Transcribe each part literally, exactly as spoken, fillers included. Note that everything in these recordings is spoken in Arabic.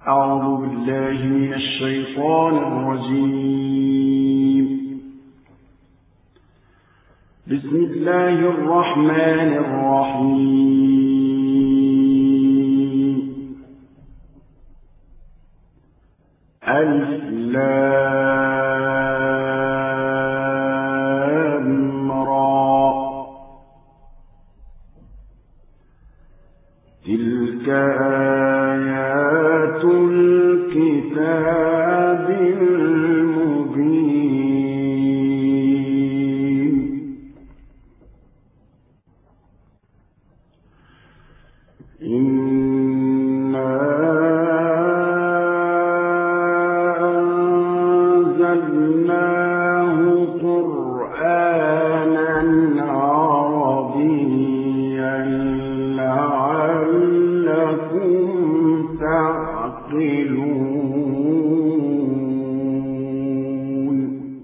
أعوذ بالله من الشيطان الرجيم. بسم الله الرحمن الرحيم. ألف لام را. تلك آيات الكتاب المبين. إنا أنزلناه قرآنا عربيا لعلكم تعقلون.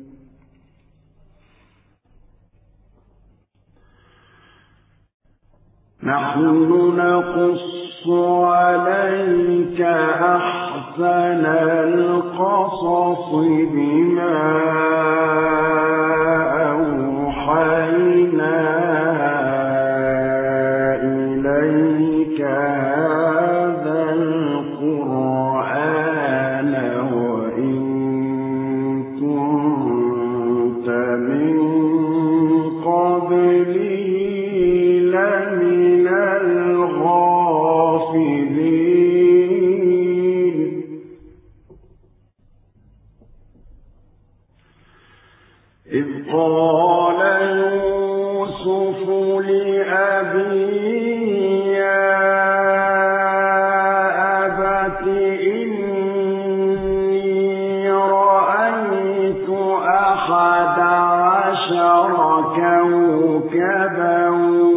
نحن نقص عليك أحسن القصص بما أوحينا إليك هذا القرآن وإن كنت من قبله لمن الغافلين. إذ قال يوسف لأبيه يا أبت إني رأيت أحد عشر كوكبا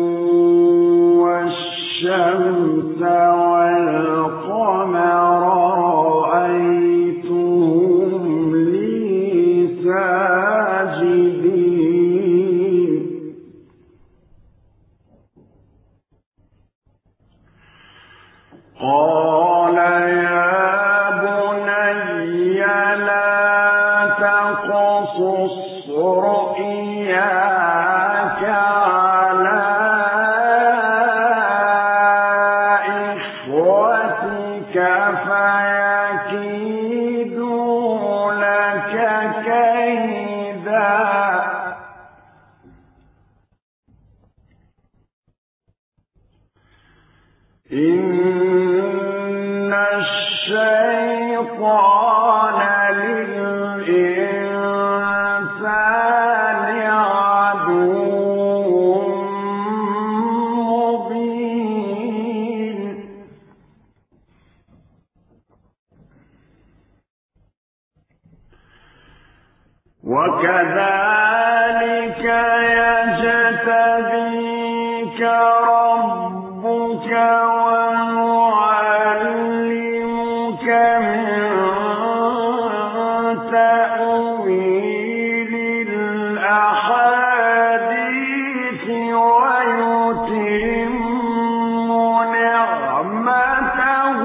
والشمس والقمر رأيتهم لي ساجدين. قال يا بني لا تقصص رؤياك على إخوتك فيكيدوا لك كيدا. إن الشيطان للإنسان عدو مبين. وكذلك يجتبيك ربك ويعلمك من تأويل الأحاديث ويتم نعمته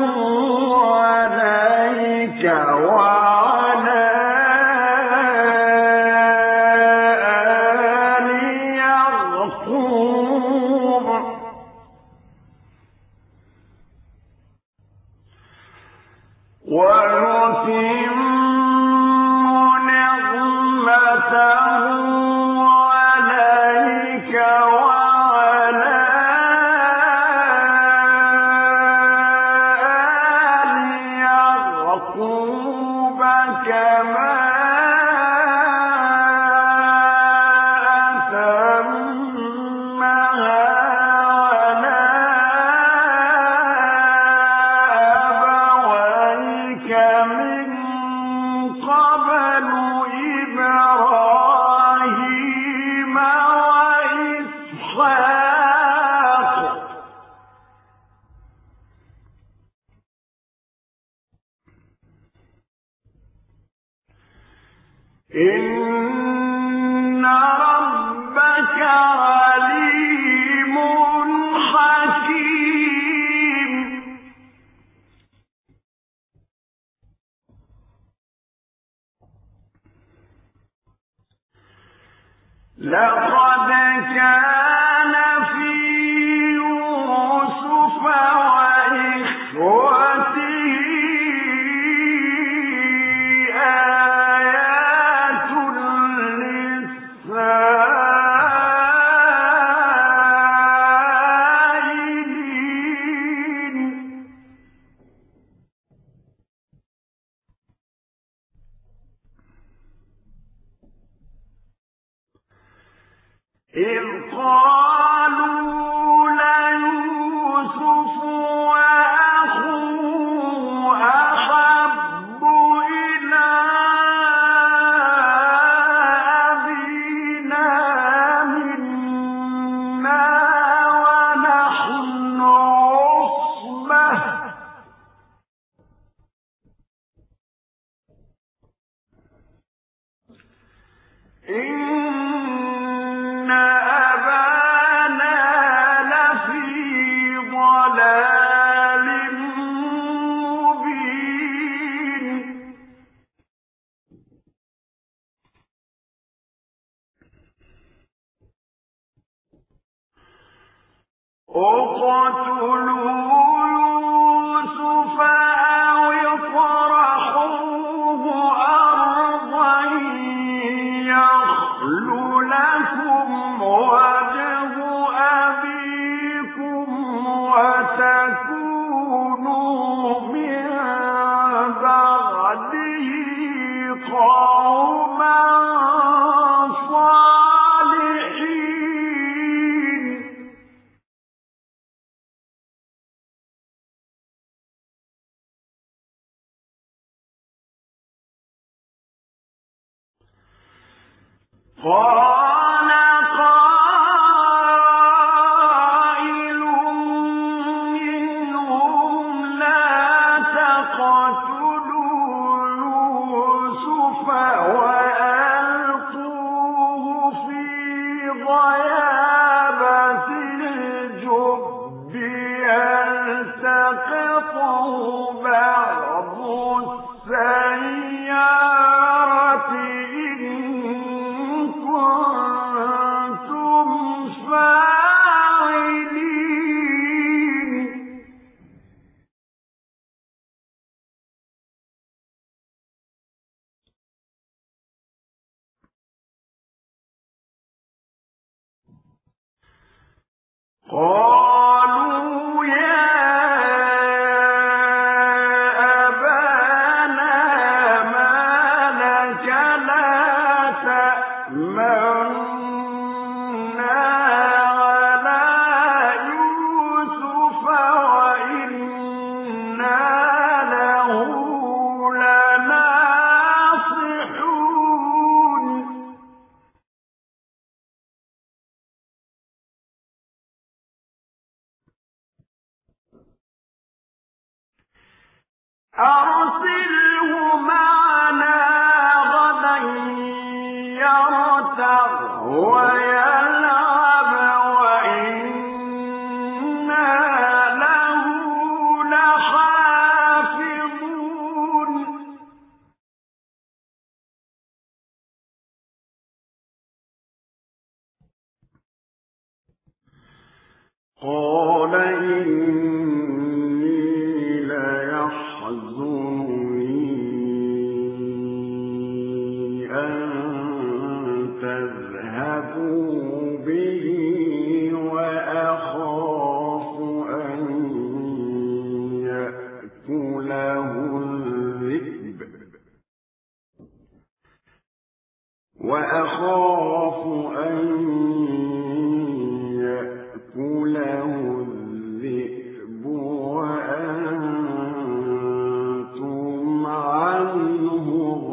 عليك وعلى آل يعقوب ويتم نعمته عليك وعلى آل يعقوب كما أتمها على أبويك من قبل إبراهيم وإسحاق. إن ربك عليم حكيم. لقد كان في يوسف وإخوته آيات للسائلين إذ قالوا ليوسف وأخوه أحب إلى أبينا منا ونحن عصبة إن أبانا لفي ضلال مبين اقتلوا يوسف أو اطرحوه أرضا يخل لكم وجه أبيكم وتكونوا من بعده قوما صالحين قال قائل منهم لا تقتلوا يوسف وألقوه في غيابة الجب يلتقطه بعض السيارة إن كنتم فاعلين قالوا يا أبانا ما لك لا تأمنا على يوسف وإنا له لناصحون أرسله معنا غدا يرتع ويلعب وإنا له لحافظون قال إني ليحزنني أن تذهبوا به وأخاف أن يأكله الذئب وأخاف أن يأكله الذئب وأنتم عنه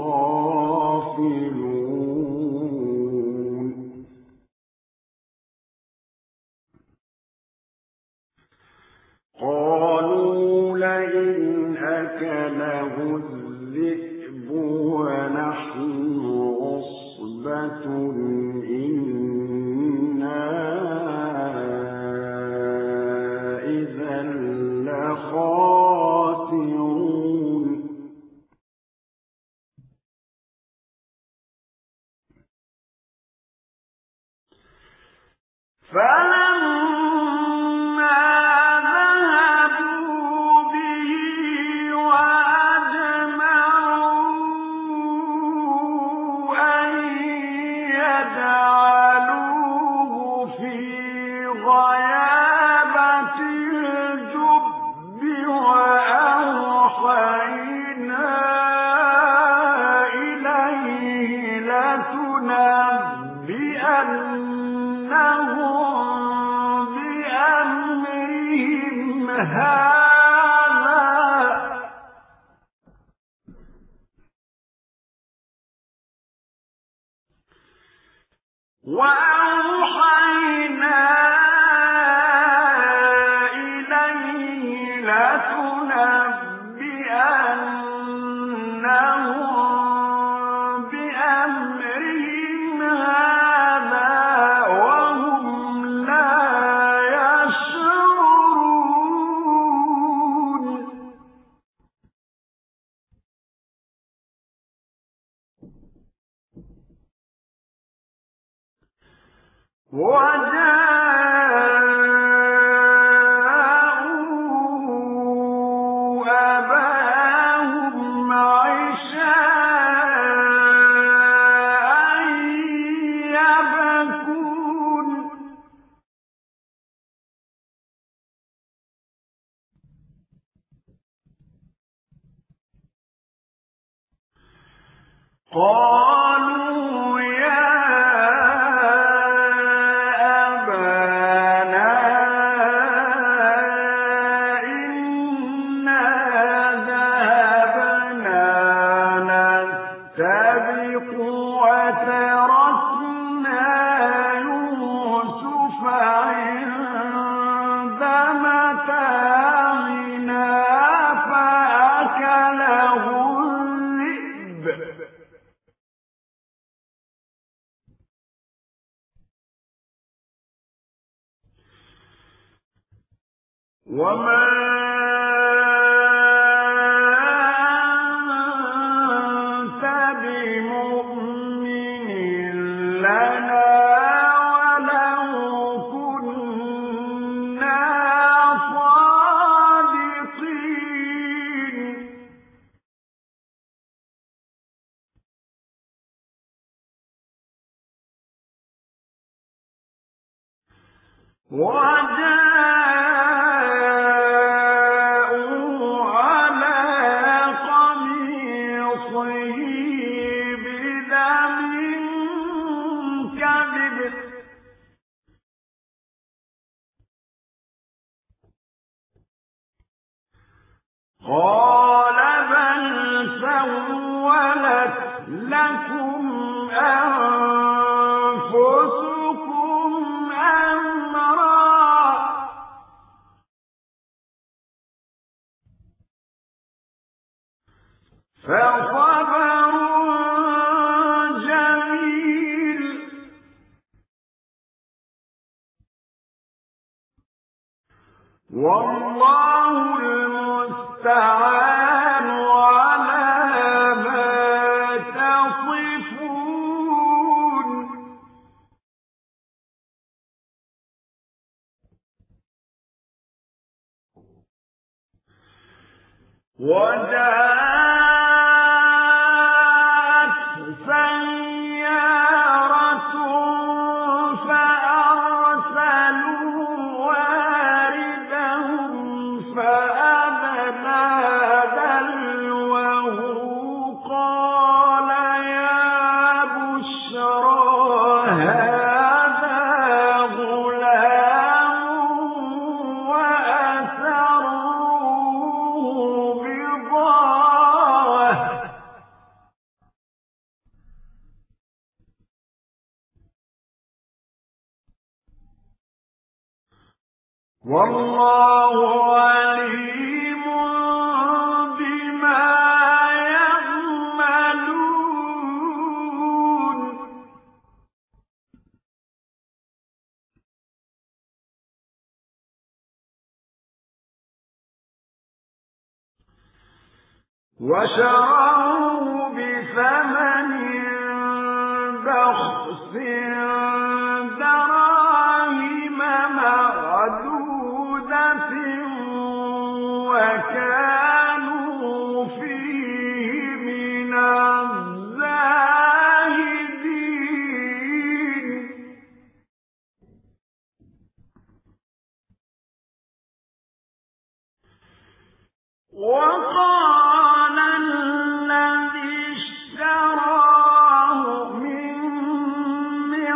غافلون قالوا لئن أكله الذئب ونحن عصبة إنا إذا لخاسرون وأوحينا إليه لتنبئنهم بأمرهم هذا وهم لا يشعرون وجاءوا أباهم عشاء يبكون قالوا يا أبانا إنا ذهبنا نستبق وتركنا يوسف عند متاعنا فأكله الذئب وما أنت بمؤمن لنا ولو كنا صادقين وجاءوا على قميصه بدم كذب قال بل سولت لكم أنفسكم أمرا فصبر جميل والله المستعان على ما تصفون وجاءت سيارة فأرسلوا واردهم فأدلى دلوه قال يا بشرى هذا غلام وأسروه بضاعة والله عليم بما يعملون وشروه بثمن بخس دراهم معدودة وكانوا فيه من الزاهدين وقال الذي اشتراه من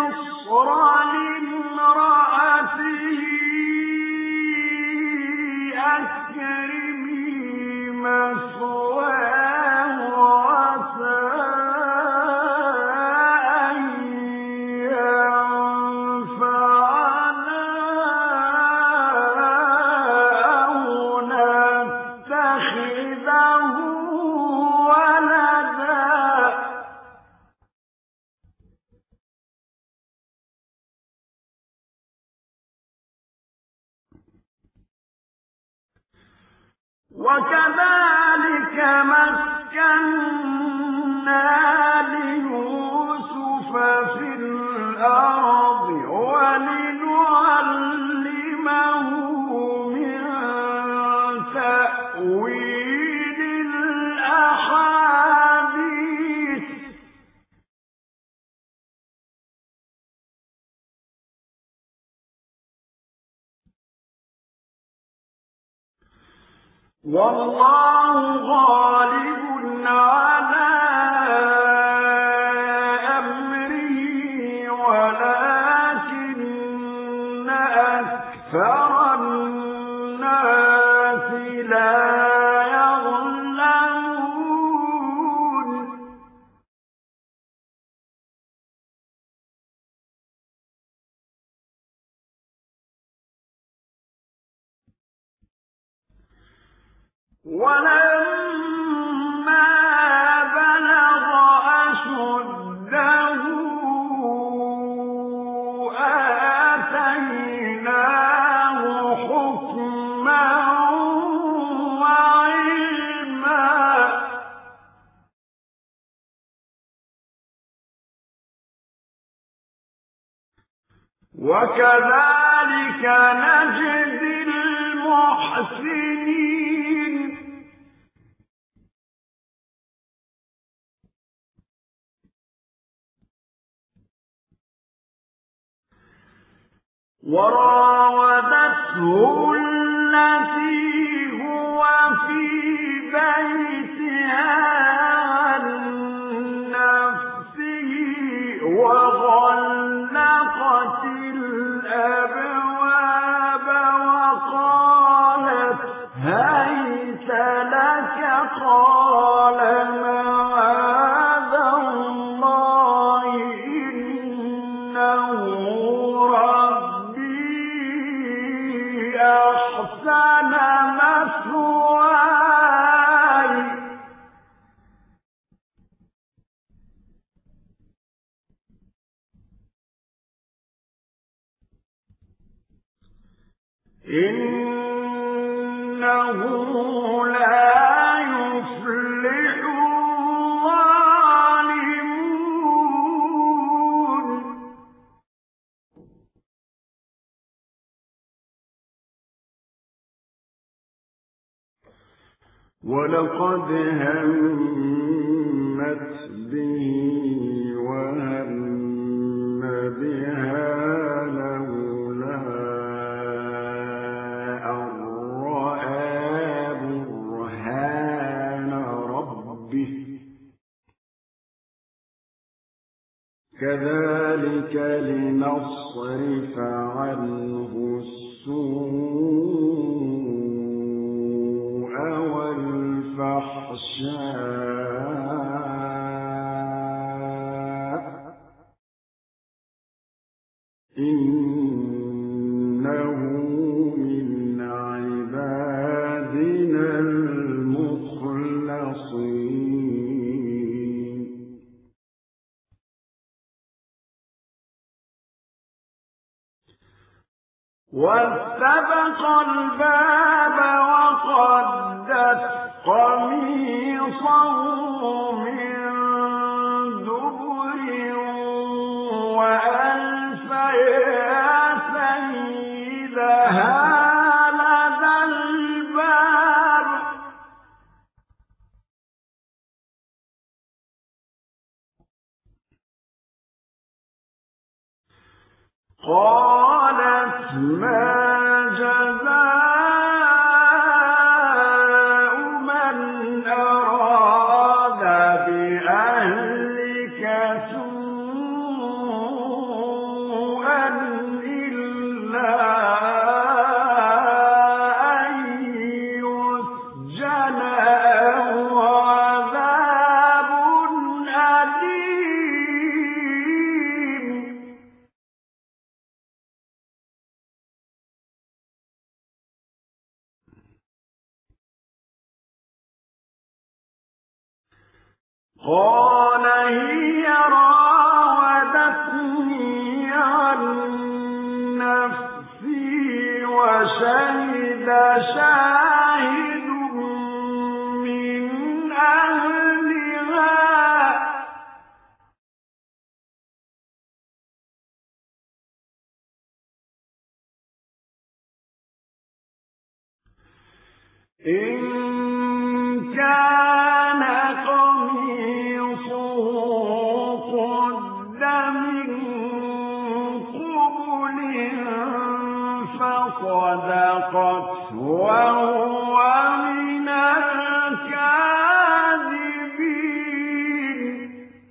وكذلك مكنا ليوسف في الأرض ولنعلمه من تأويل الأحاديث والله غالب على أمره ولكن أكثر الناس لا يعلمون ولما بلغ أشده آتيناه حكما وعلما وكذلك نجزي المحسنين وراودته التي هو في بيتها عن نفسه وغلقت الأبواب وقالت هيت لك قال معاذ الله إنه أحسن مثواي إنه لا يفلح الظالمون ولقد همت به وهم بها لولا أن رأى برهان ربه كذلك لنصرف عنه السوء والفحشاء إنه من عبادنا المخلصين واستبق الباب وقدت قميصه من دبر وألف يا سيدها لدى الباب قالت ما جزاء من أراد بأهلك سوءا إلا أن يسجن أو عذاب أليم قال هي راودتني عن نفسي وشهد شاهد إن كان قميصه قد من قبل فصدقت وهو من الكاذبين.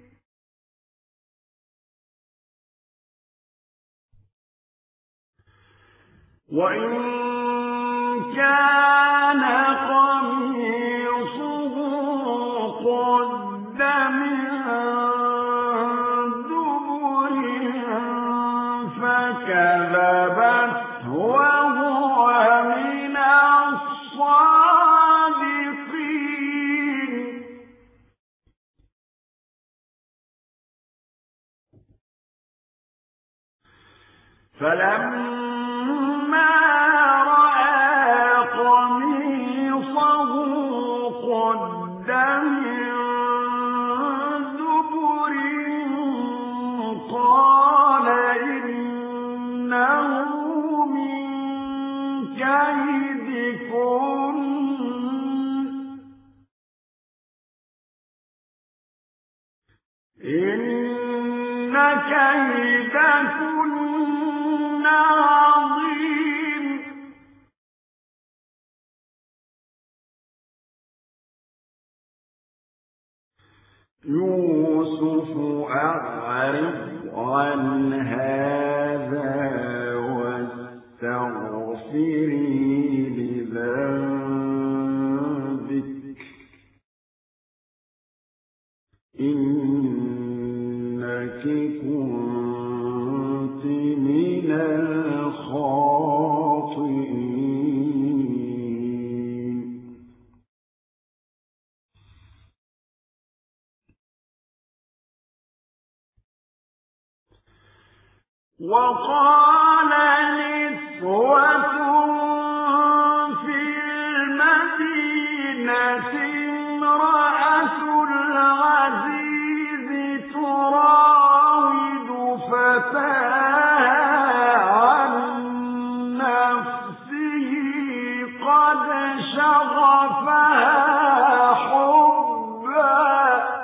وإن كان قميصه قد من دبر فكذبت وهو من الصادقين. فلما قال إنه من كيدكن إن كيدكن عظيم. يوسف أعرض عن هذا واستغفري لذنبك إنك كنت من الخاطئين. وقال نسوة في المدينة امرأة العزيز تراود فتاها عن نفسه قد شغفها حبا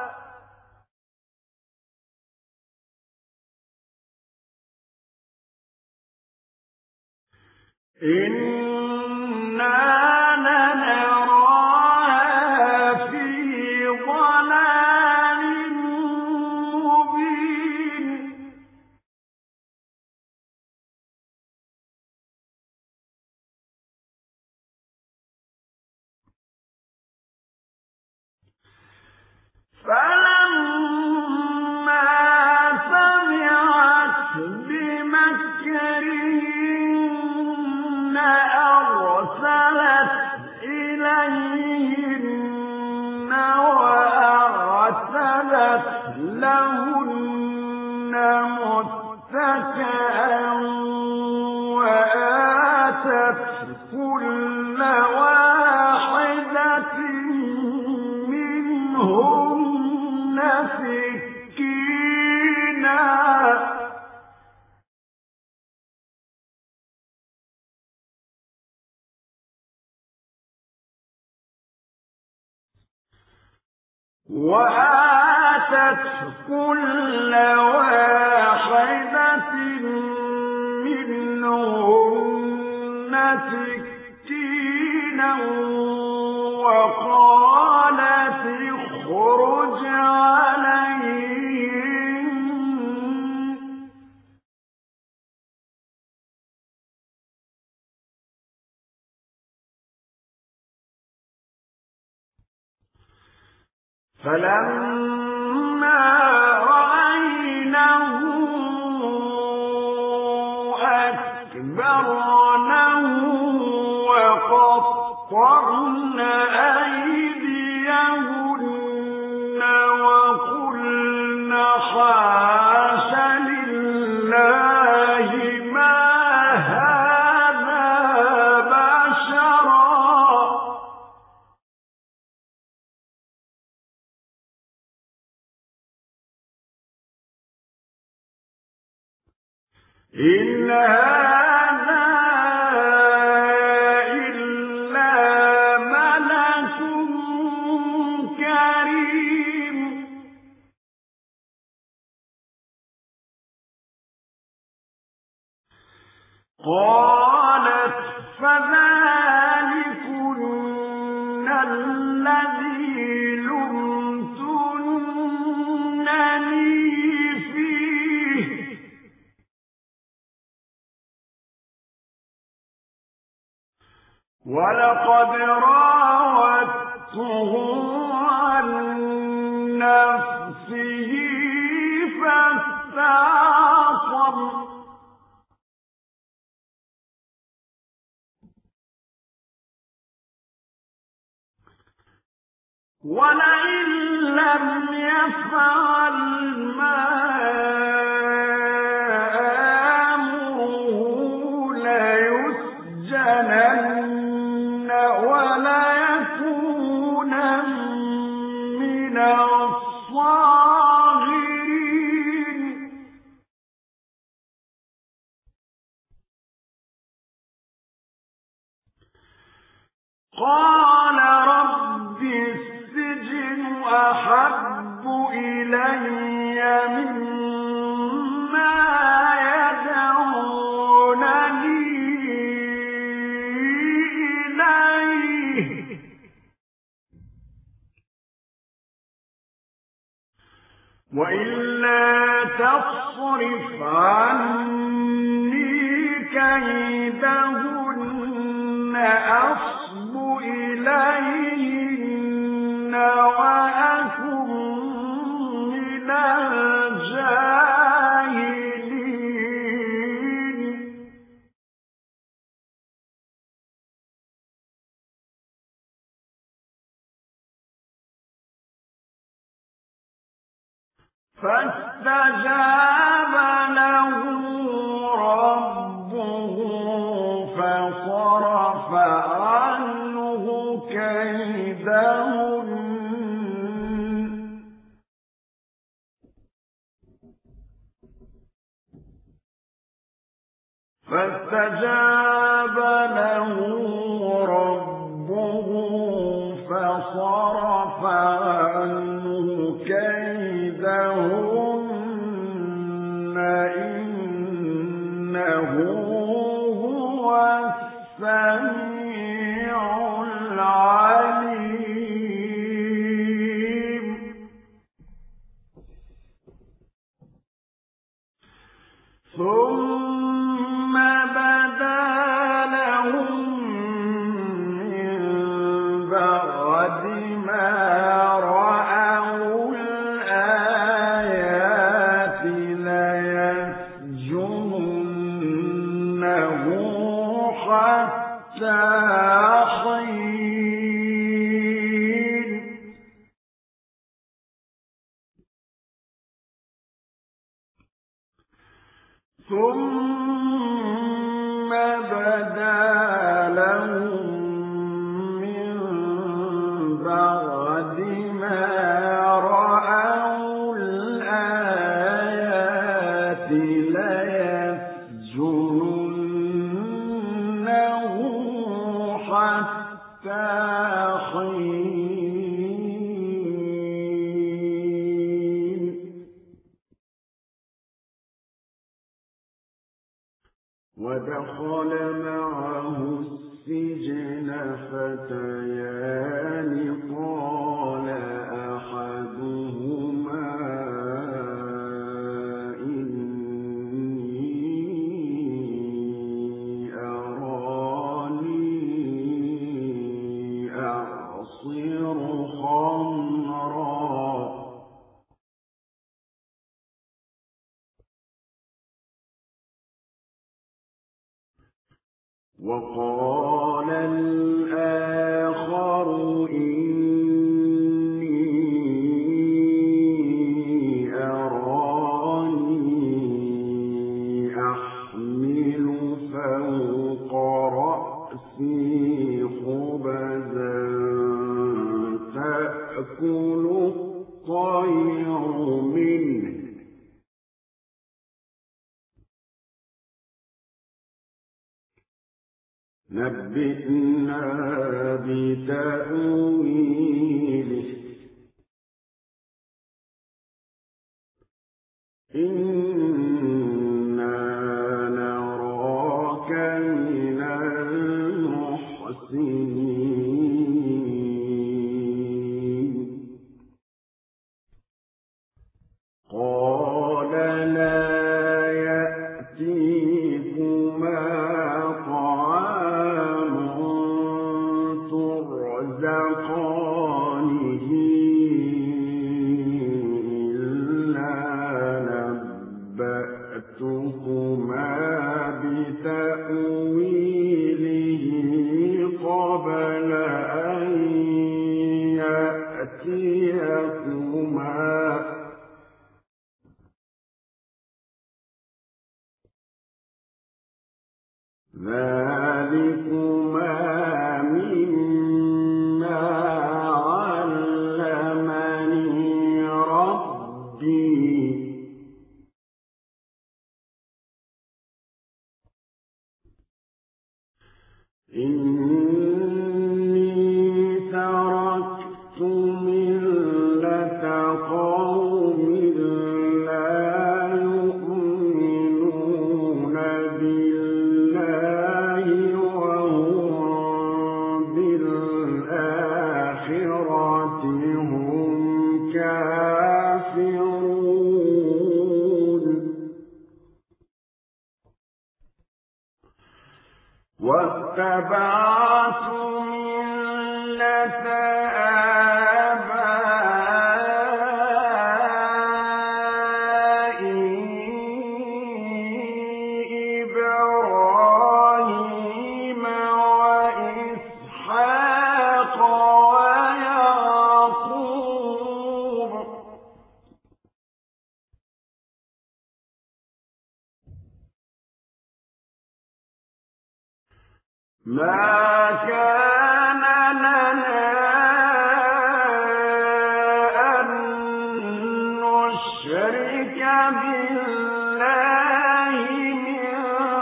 إنا لنراها في ضلال مبين. فلما سمعت بمكرهن أرسلت إليهن وأعتدت لهن متكئا وآتت كل واحدة منهن سكينا وآتت كل واحدة منهن سكينا وقالت اخرج عليهم فلما رأينه أكبرنه وقطعن أيديهن وقلن حاش لله ما هذا بشرا إن هذا إلا قالت فذلكن الذي لمتنني فيه ولقد راودته عن نفسه فاستعصم ولئن لم يفعل ما آمره ليسجنن وليكونن من الصاغرين قال رب السجن أحب إلي مما يدعونني إليه وإلا تصرف عني كيدهن أصب إليهن وأكن من الجاهلين فاستجاب له ربه فصرف عنه كيدهن فاستجاب له ربه فصرف عنه كيدهن إنه هو السميع العليم ثم بدا لهم من بعد ما رأوا الآيات ليسجننه حتى حين ثم بدا لهم من بعد ما رأوا الآيات ليسجننه حتى حين ودخل معه السجن فتيان قال أحدهما إني أراني أعصر خمرا وقال الآخر إني أراني أحمل فوق رأسي خبزا تأكل الطير منه نبئنا بتأويله إنا نراك نسيكما ذلكما مما علمني ربي إني تركت ملة قوم لا يؤمنون بالله وهم بالآخرة هم كافرون واتبعت ملة آبائي إبراهيم وإسحاق ويعقوب ما كان لنا أن نشرك بالله من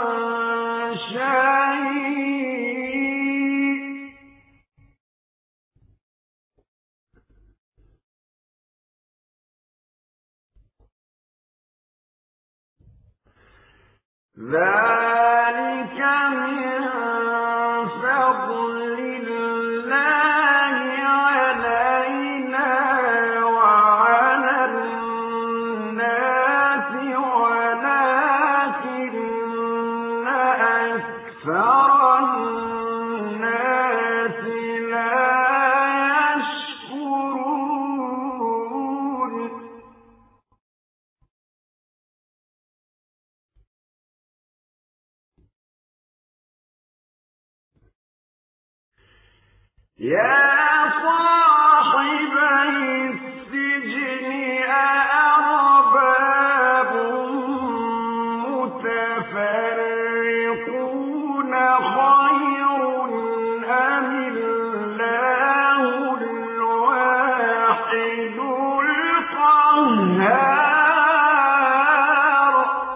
شيء ذلك من فضل الله علينا وعلى الناس ولكن أكثر الناس لا يشكرون يا صاحبي السجن أأرباب متفرقون خير أم الله الواحد القهار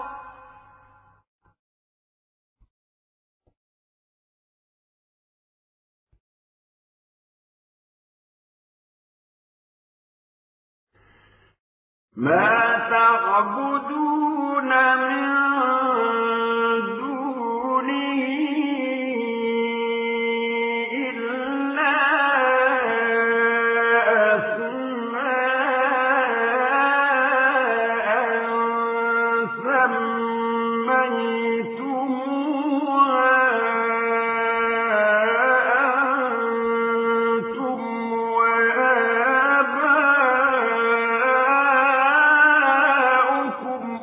ما تعبدون من دونه إلا أسماء سميتموها أنتم وآباؤكم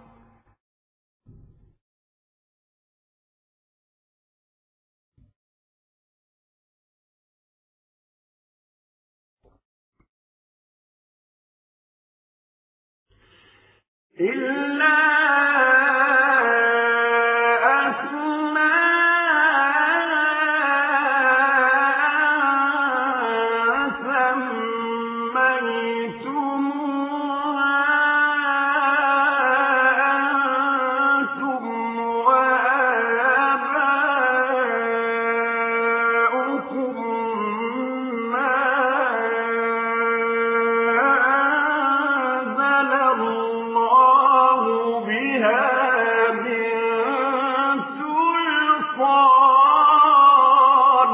إلا أسماء سميتموها أنتم وآباؤكم ما أنزل الله بها من سلطان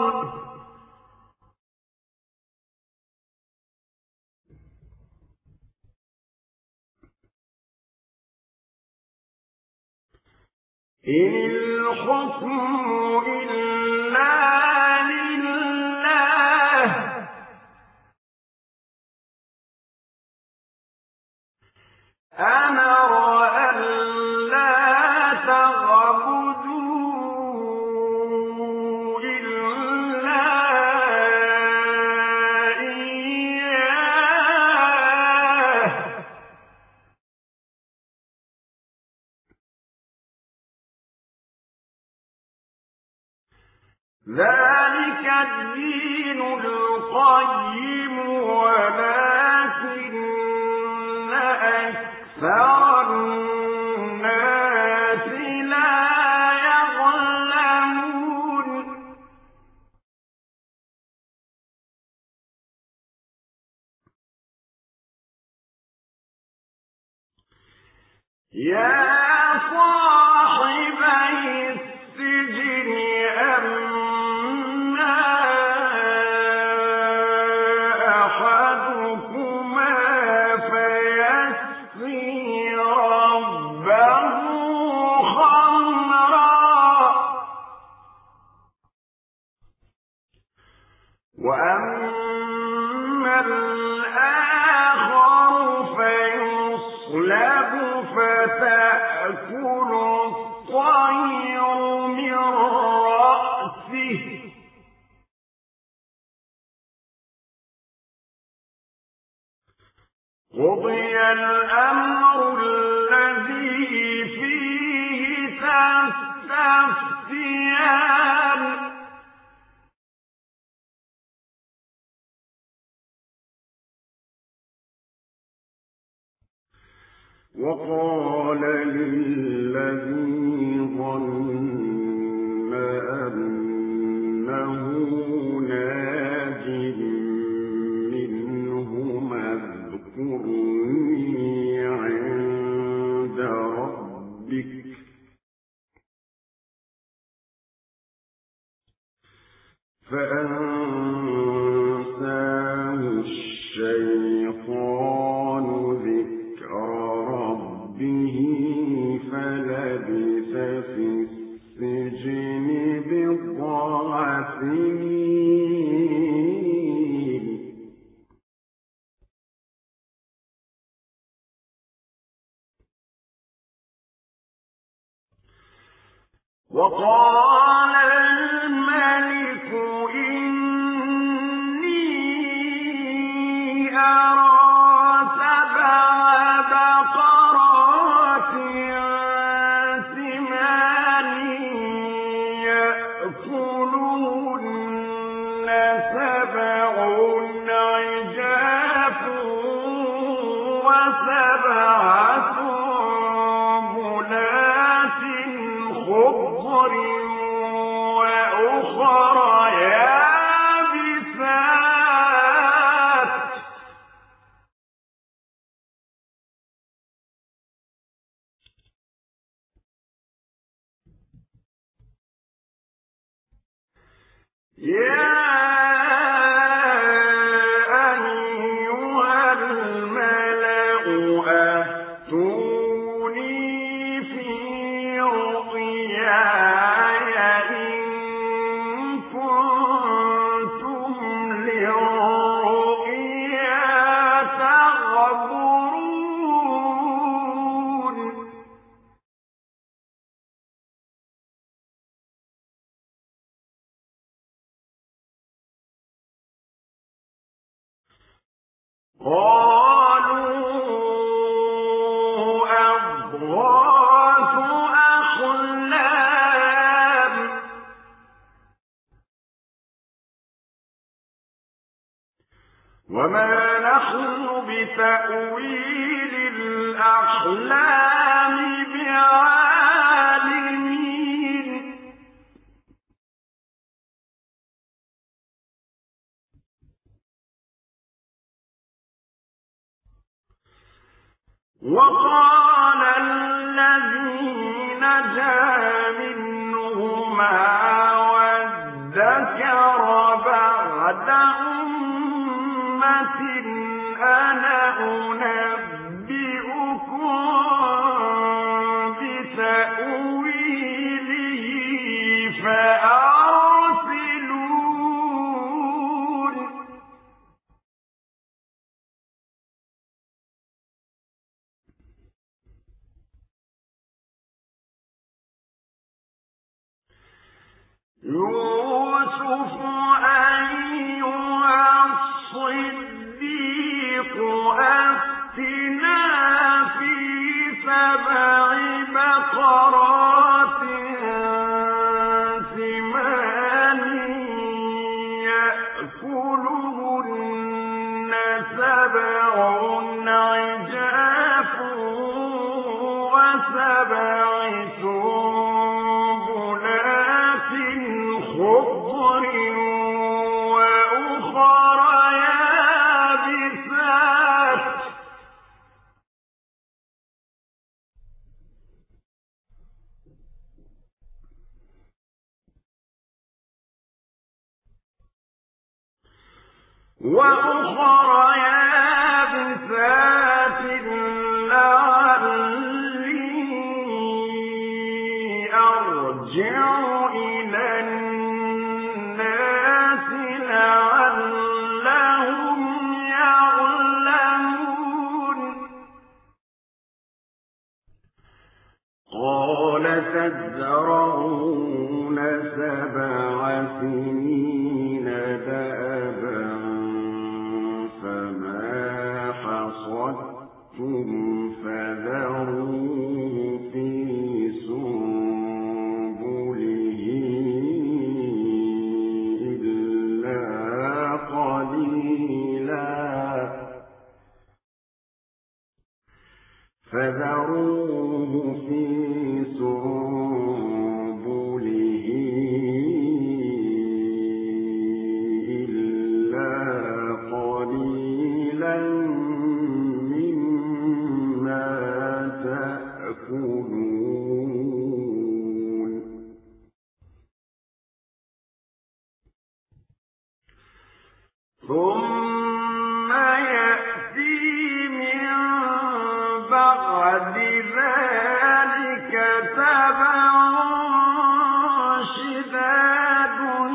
إن الحكم إلا لله أمر أن لا تعبدوا إلا إياه ذلك الدين القيم ولكن أكثر الناس لا يعلمون يا صاحبي السجن أما أحدكما فيسقي ربه خمرا وأما الآخر فيصلب فتأكل الطير من رأسه قضي الأمر الذي فيه تستفتيان وقال للذي ظن أنه ناج منهما اذكرني عند ربك فأنساه الشيطان ذكر ربه فلبث في السجن بضع سنين وقال الملك إني أرى سبع بقرات سمان يأكلهن سبع عجاف وسبع سنبلات خضر وأخرى يابسات يا أيها الملأ أفتوني في رؤياي إن كنتم للرؤيا تعبرون قالوا أضغاث أحلام وما نحن بتأويل الأحلام بعالمين وقال الذي نجا منهما وادكر بعد أمة أنا أنبئكم بتأويله فأرسلون يوسف أيها الصديق أفتنا في سبع بقرات سمان عجاف وسبع سنبلات خضر وأخر يابسات وأخر يابسات لعلي أرجع إلى الناس لعلهم يعلمون قال تزرعون سبع سنين دأبا فما حصدتم فذروه في سنبله إلا قليلا فذروه في سنبله إلا قليلا مما تأكلون ثم يأتي من بعد ذلك سبع شداد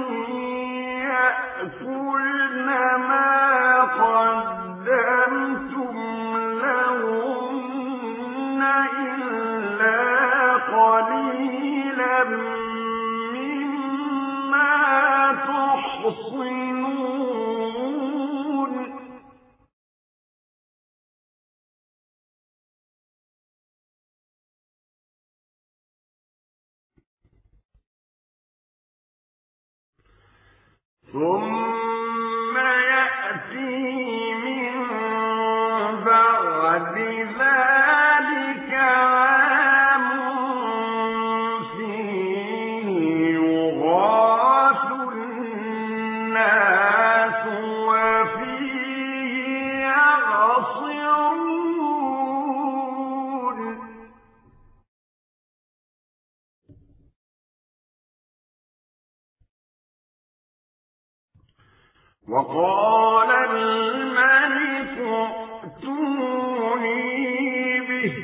يأكلن ما قدمتم لهن إلا قليلا مما تحصنون ثم يأتي من بعد ذلك عام فيه يغاث الناس وفيه يعصرون وقال الملك ائتوني به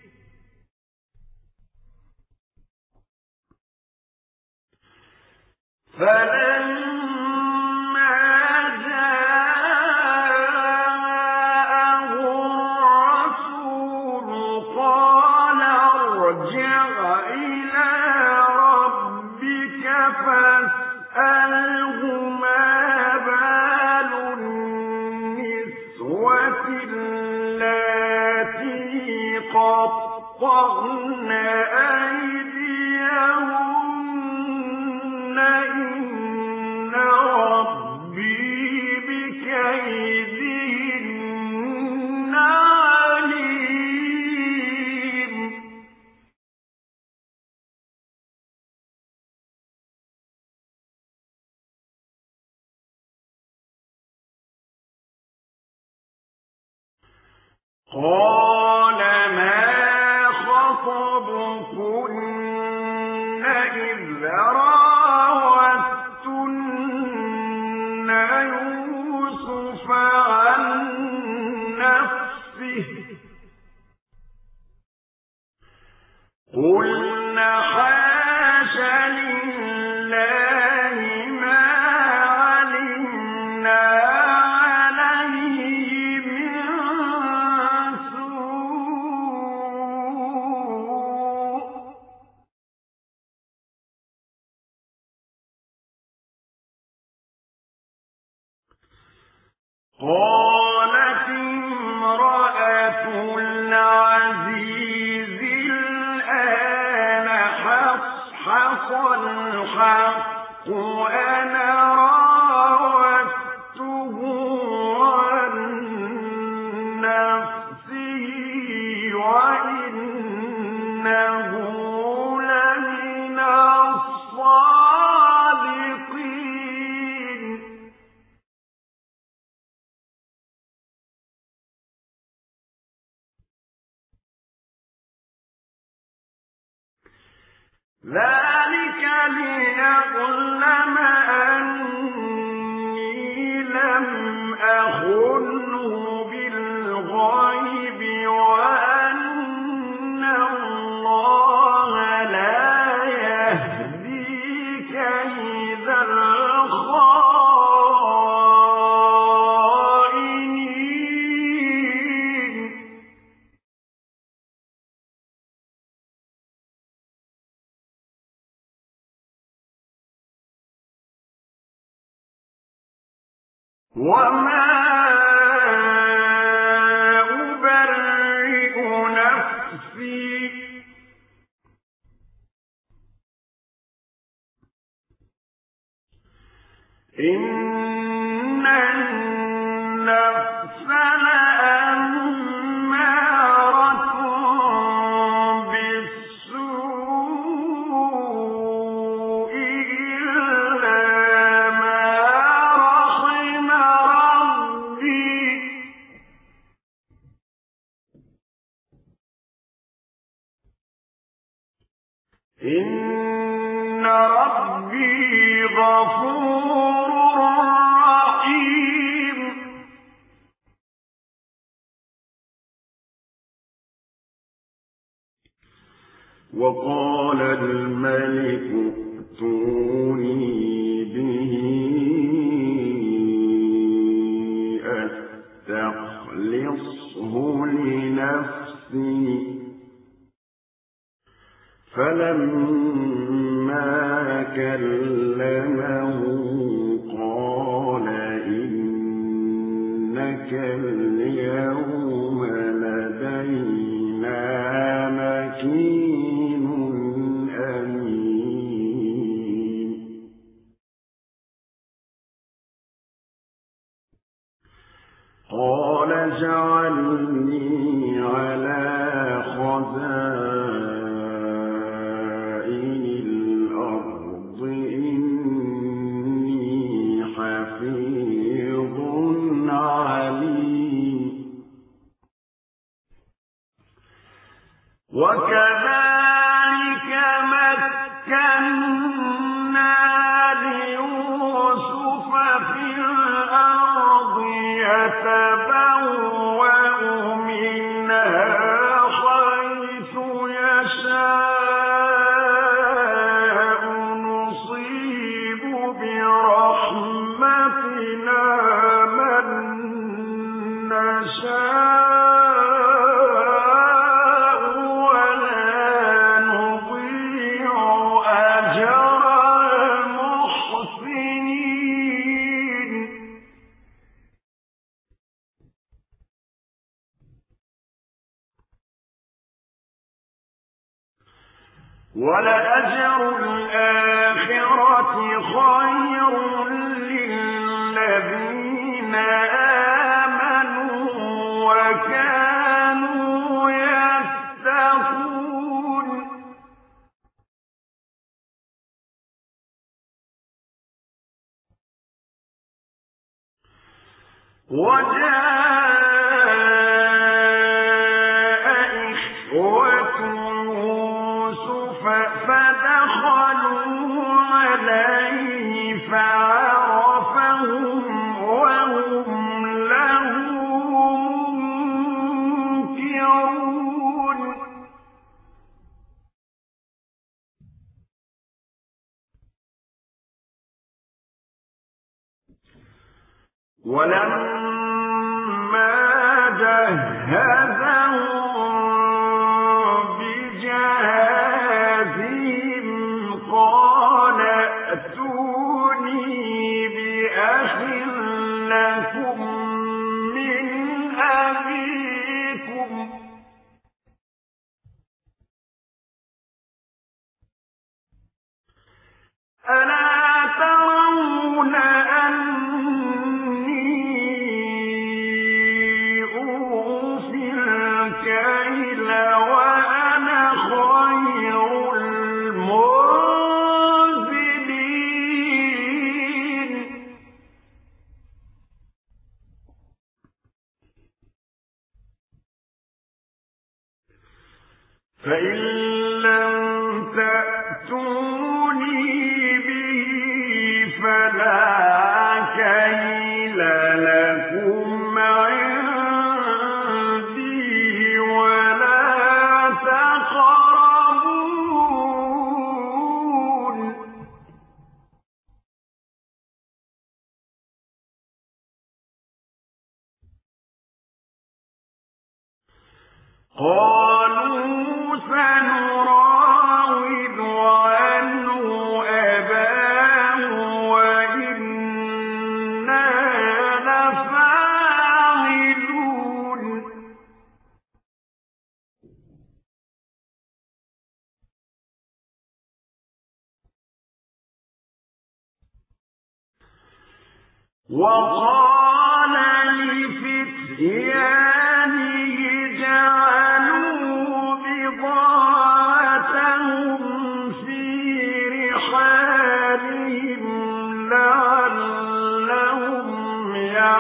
فلما جاءه الرسول قال ارجع إلى ربك فاسأله ما بال النسوة اللاتي قطعن أيديهن إن ربي بكيدهن عليم قال ما خطبكن إذ راوتن يوسف عن نفسه قلنا حاش لله ما علمنا عليه من سوء قالت امرأة العزيز الآن نفسه وإنه لمن الصادقين. ذلك ليعلم أني لم أخنه بالغيب وأن الله لا يهدي كيد الخائنين. وما أبرئ نفسي إن النفس لأمارة بالسوء إلا ما رحم ربي إن ربي غفور رحيم. وقال الملك ائتوني به أستخلصه لنفسي. فلما كلمه قال إنك اليوم لدينا مكين أمين. قال اجعلني على خزائن الأرض إني حفيظ عليم. وكذلك مكنا ليوسف في الأرض يتبوأ منها حيث يشاء نصيب برحمتنا من نشاء ولا نضيع أجر المحسنين. ولأجر الآخرة خير للذين آمنوا وكانوا يتقون. وجاء إخوة يوسف فدخلوا عليه فعرفهم وهم له منكرون. ولما جهزهم بجهازهم قال ائتوني بأخ لكم من أبيكم. ألا ترون أني أوفي فإن لم تأتوني به فلا كيل لكم عندي ولا تقربون. قالوا سنراود عنه أباه وإنا لفاعلون. وقال لفتيانه جعلوا بضاعتهم في رحالهم لعلهم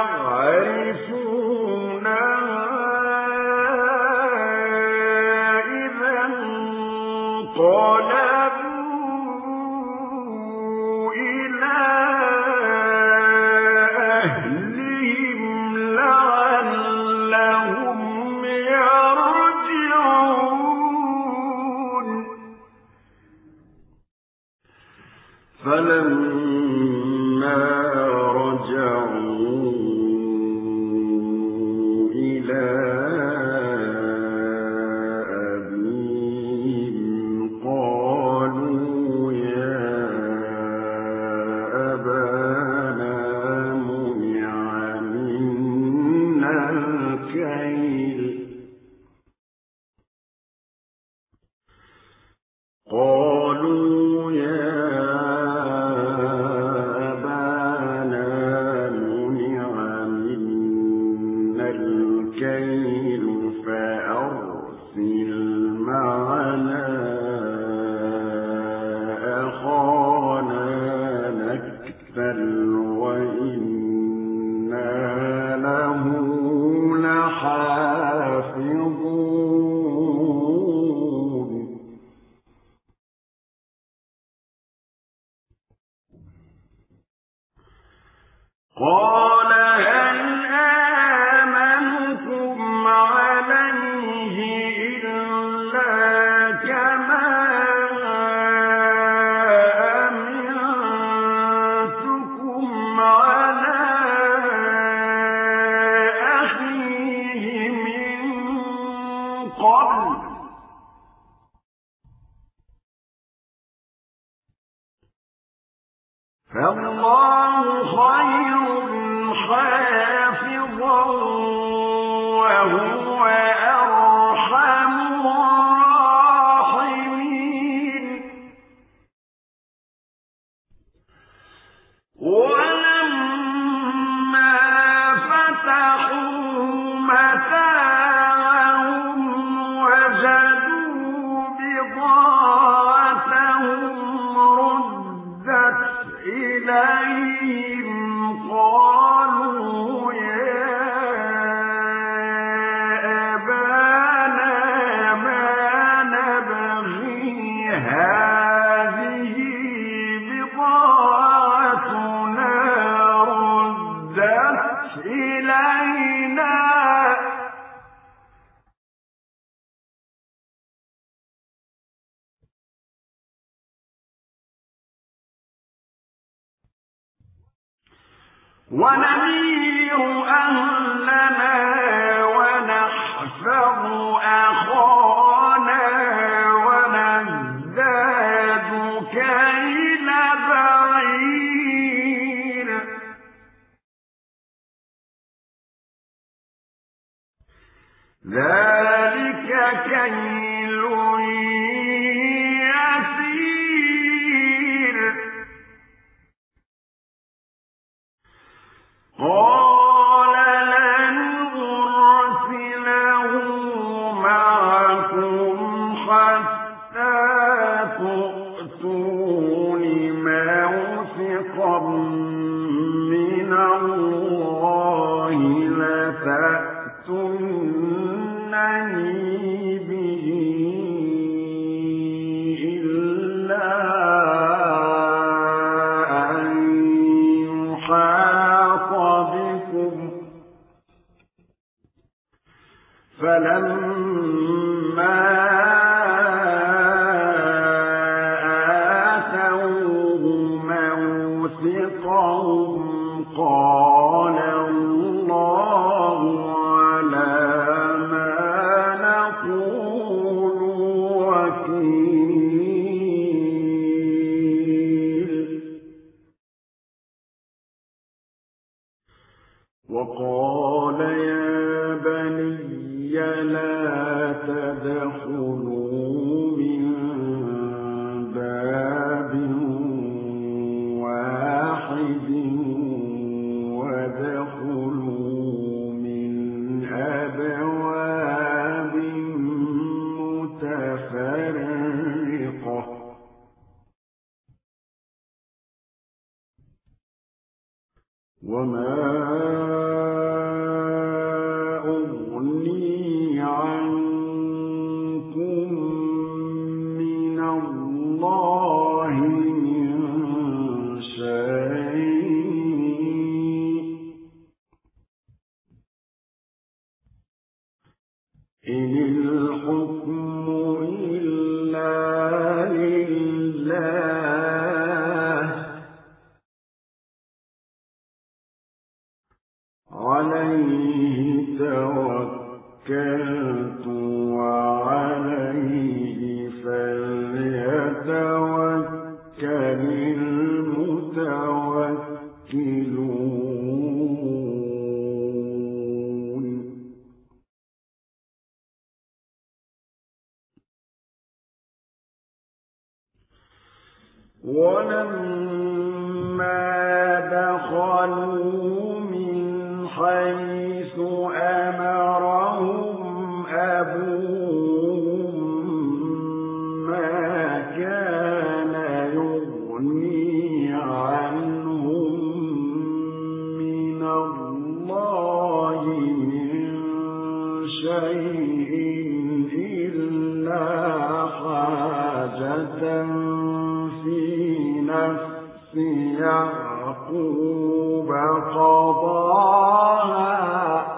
يعرفونها إذا انقلبوا إلى أهلهم لعلهم يرجعون. فلما رجعوا إلى أبيهم قالوا يا أبانا منع منا الكيل قالوا يا أبانا منع منا الكيل فأرسل معنا أخانا نكتل وإنا له لحافظون. قال هل آمنكم عليه إلا كما أمنتكم على أخيه من قبل فالله خير حافظا وهو أرحم الراحمين. ولما فتحوا متاعهم وجدوا بضاعتهم ردت إليهم قالوا يا أبانا ما نبغي هذه بضاعتنا ردت إلينا ونمير أهلنا ونحفظ أخانا ونزداد كيل بعير ذلك كيل يسير. قال لن أرسله معكم حتى تؤتون موثقا من الله لتأتونني به فلما آتوه موثقهم قال الله على ما نقول وكيل. وقال يا بني لا تدخلوا من باب واحد وادخلوا من أبواب متفرقة وما أغني عنكم من الله من شيء إن الحكم إلا لله عليه توكلت وعليه فليتوكل المتوكلون. ولما دخلوا من حيث أمرهم أبوهم ما كان يغني عنهم من الله من شيء إلا حاجة في نفس يعقوب قضاها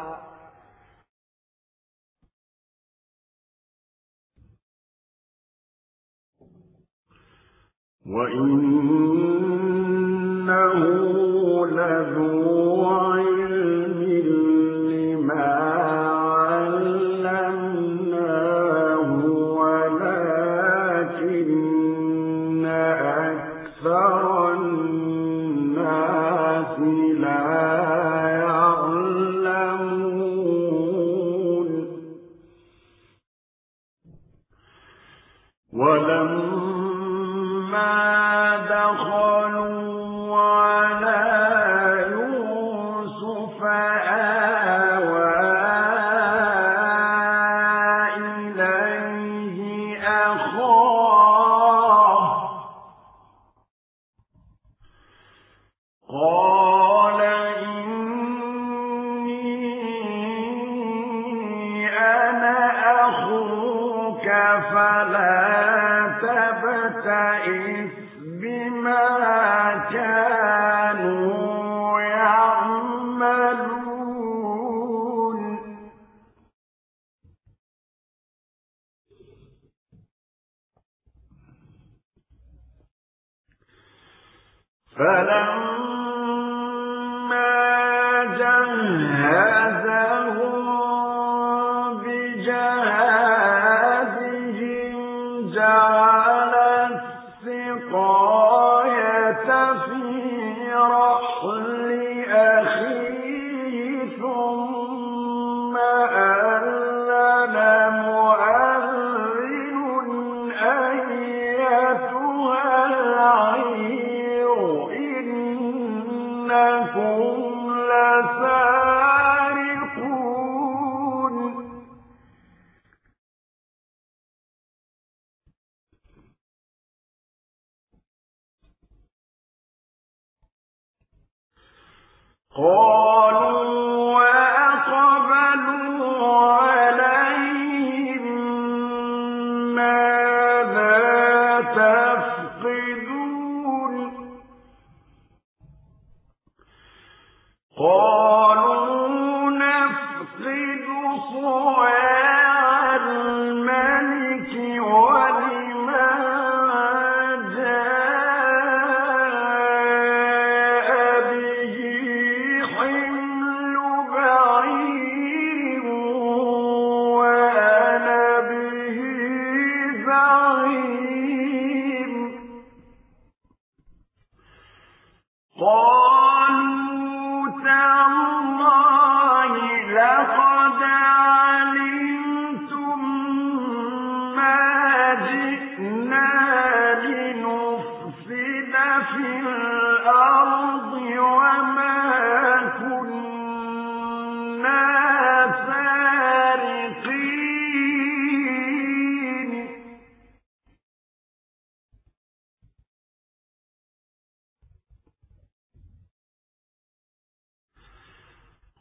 وإنه لذو علم لما علمناه ولكن أكثر الناس لا يعلمون. ولما دخلوا على يوسف آوى إليه أخاه قال إني أنا أخوك فلا تبتئس بما كانوا يعملون. فلما جهزهم بجهازهم جعل السقاية في رحل أخيه ثم أذن مؤذن أيتها العير إنكم لسارقون. قالوا وأقبلوا عليهم ماذا تفقدون. قالوا نفقد صواع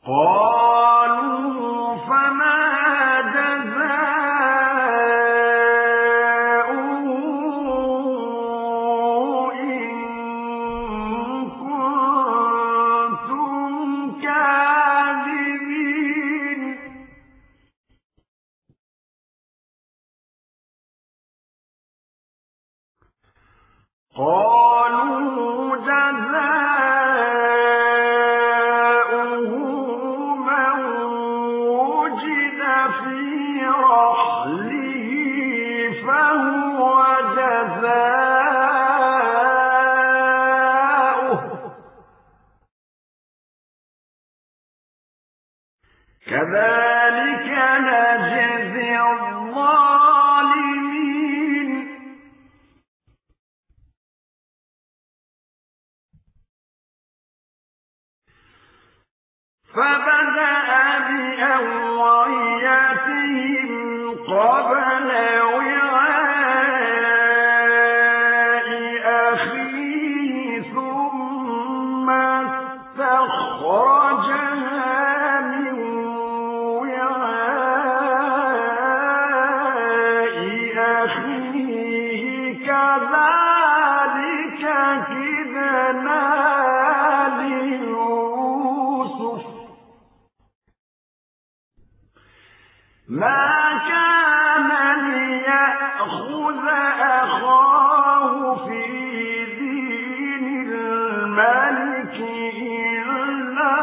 قالوا فما جزاؤه إن كنتم كاذبين قالوا جزاؤه من وجد في رحله فهو جزاؤه كذلك نجزي الظالمين فبدأ بأوعيتهم قبل وعاء أخيه ثم استخرجها من وعاء أخيه كذلك كدنا ما كان ليأخذ أخاه في دين الملك إلا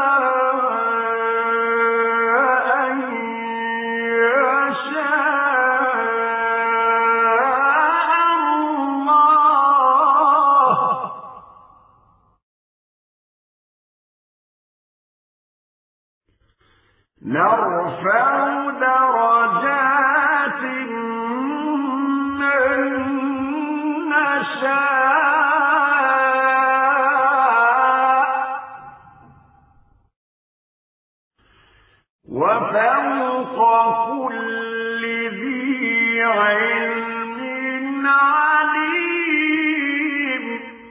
أن يشاء الله نرفع درجات من نشاء وفوق كل ذي علم عليم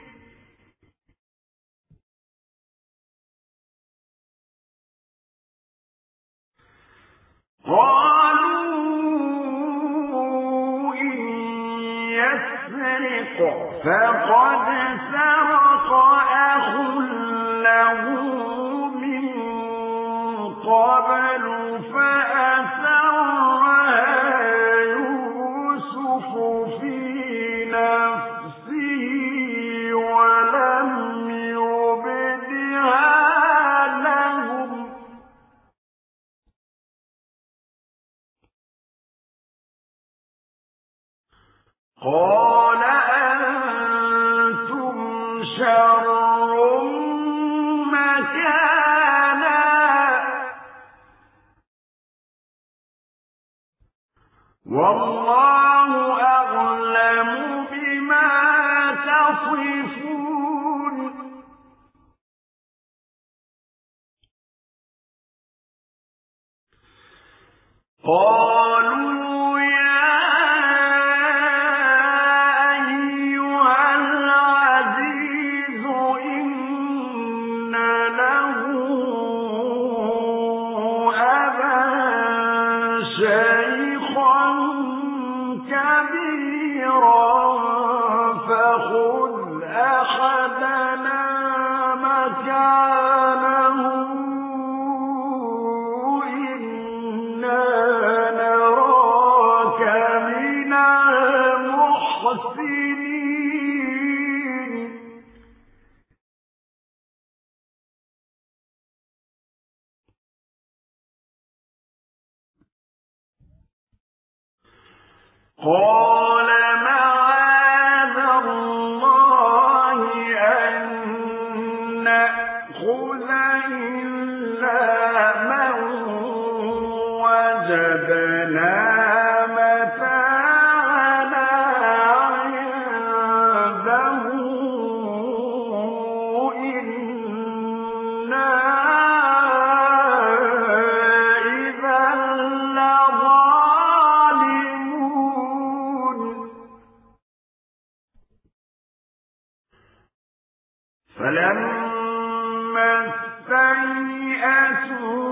قالوا إن يسرق فقد سرق أخ له من قبل فأسرها يوسف في نفسه ولم يبدها لهم قال أنتم شر مكانا والله أعلم بما تصفون قالوا يا أيها العزيز إن له أبا شيخا كبيرا فخذ أحدنا مكانه إنا نراك من المحسنين قال معاذ الله أن نأخذ إلا من وجدنا متاعنا عنده إنا إذا لظالمون فلما استيئسوا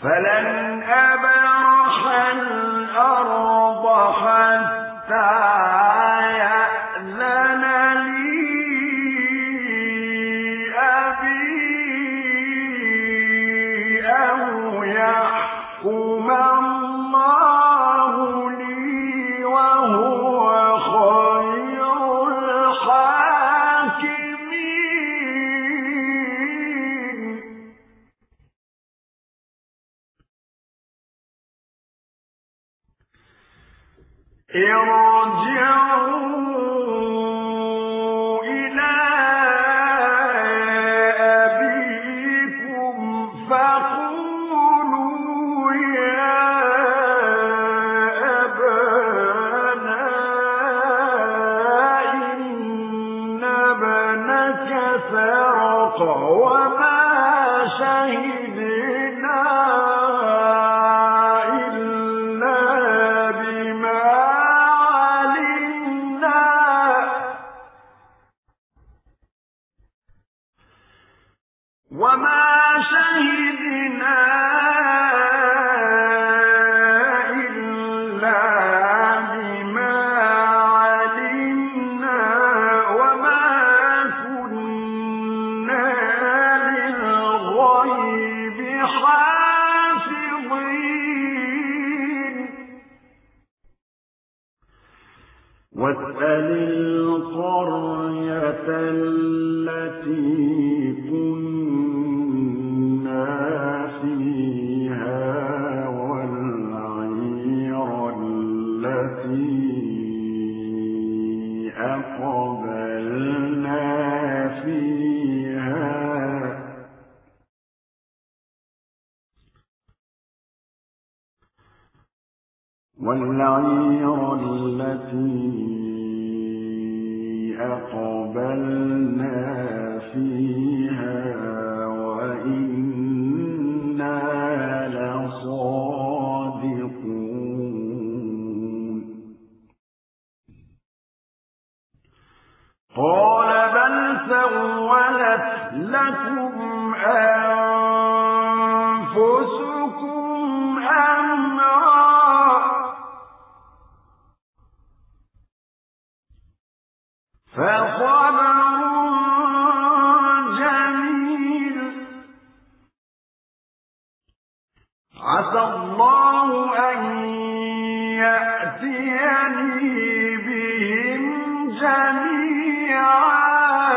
فلن أبرح الأرض حتى يأذن لي أبي أو يحكم الله لي وهو خير الحاكمين. ارجعوا إلى أبيكم فقولوا يا أبانا إن ابنك سرق وما شهدنا وما شهدنا إلا بما علمنا وما كنا للغيب حافظين. واسأل القرية التي والعير التي أقبلنا فيها وإنا لصادقون. قال بل سولت لكم أنفسكم أمرا فصبر جميل عسى الله أن يأتيني بهم جميعا.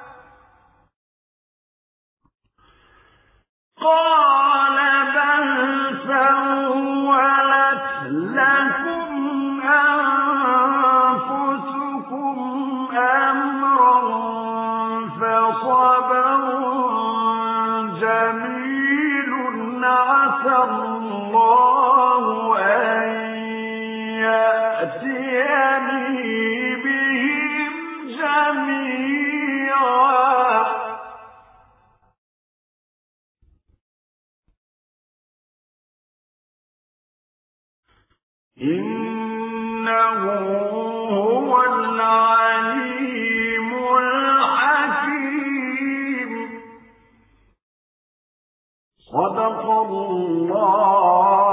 قال بل سولت لكم أنفسكم أمرا فصبر جميل عسى الله أن يأتيني بهم جميعا. إنه هو العليم الحكيم. صدق الله